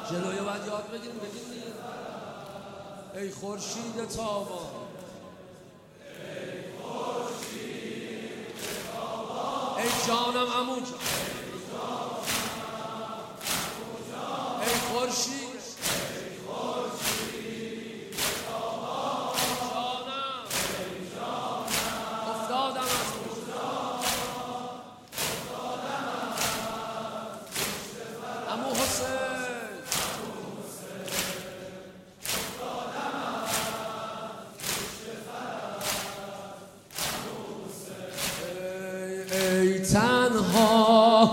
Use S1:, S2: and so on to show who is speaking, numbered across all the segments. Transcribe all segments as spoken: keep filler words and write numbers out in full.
S1: جلوی باید یاد بگیریم بگیم دیگه. ای خورشید تابان، ای جانم عمو جان، ای خورشید تنها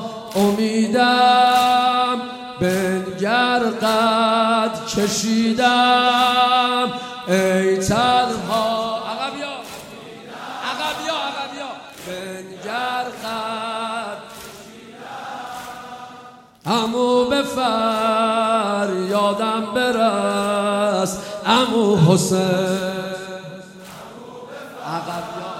S1: امیدم بنگر قد کشیدم، ای تنها عقب یا عقب یا عقب یا بنگر قد عمو به فریادم برس عمو حسین، عقب یا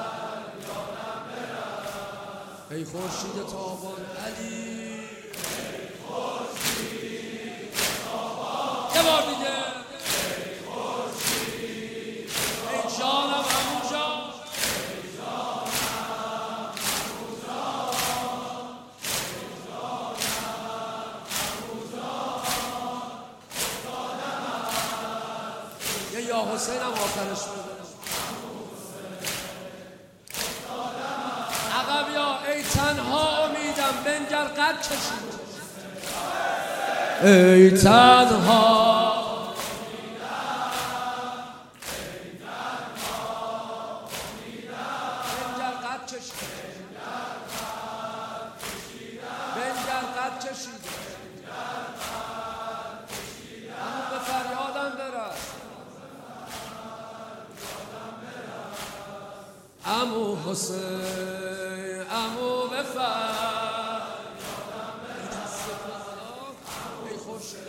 S1: ای خورشید تابان علی، ای خورشید تابان، یه بار دیگه ای خورشید، ای جانم عمو جان، ای جانم عمو جان، ای جانم عمو جان، یه یا حسین هم آخرش بده. ای تنها امیدم بنگر قد کشید، ای تنها بنگر قد کشید، بنگر قد کشید، عمو به فریادم برس عمو حسین، عمو به فریادم برس، ای خورشید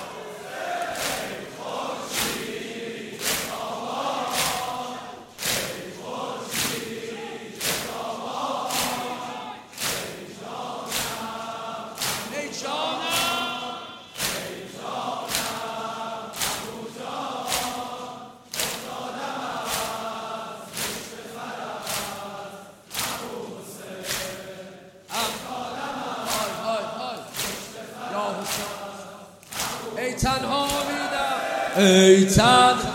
S1: تابان، ای خورشید تابان، ای جانم، ای جانم، ای جانم عمو جان، افتادم از پشت فرس عمو حسین، افتادم های های های یا حسین، ای تنها امیدم، ای تنها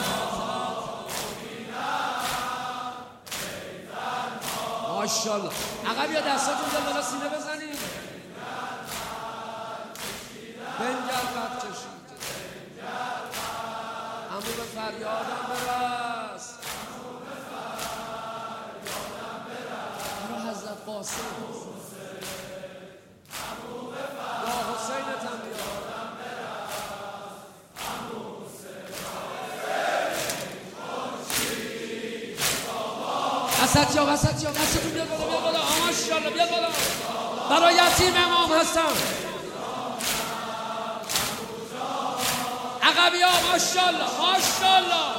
S1: ماشاءالله. عقب یا دستاتون دل بالا سینه بزنید، بنگر قد کشید، عمو به فریادم برس، برو حضرت قاسم یا حسینتم بیا، وسط یا وسط یا وسطون بیاد بالا، بیاد بالا، ماشاءالله بیاد بالا، برای یتیم امام هستم، عقب یا ماشاءالله ماشاءالله،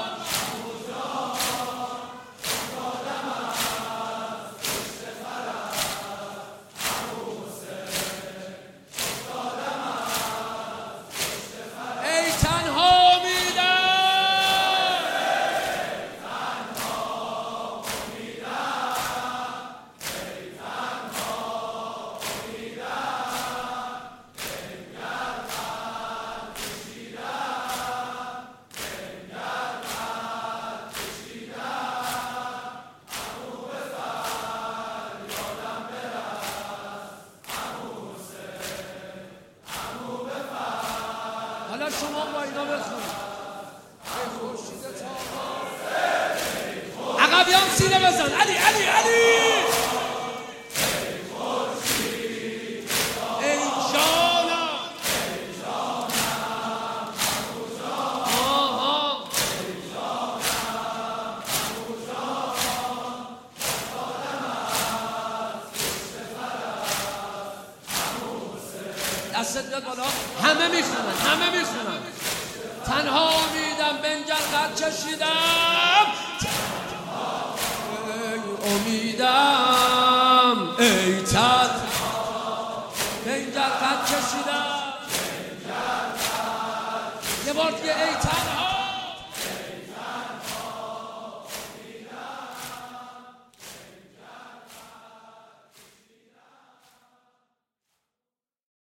S1: ای تنها امیدم، حالا شما با اینا بخونید، ای خورشید تابان، عقبیان سینه بزن، علی علی علی، ای خورشید تابان، ای جانم، ای جانم عمو جان، آها، ای جانم عمو جان، افتادم از پشت فرس عمو حسین، دستت بیاد بالا، همه میخونن همه میخونن، تنها امیدم بنگر قد کشیدم، ای امیدم، ای تنها بنگر قد کشیدم، بار دیگه ای تنها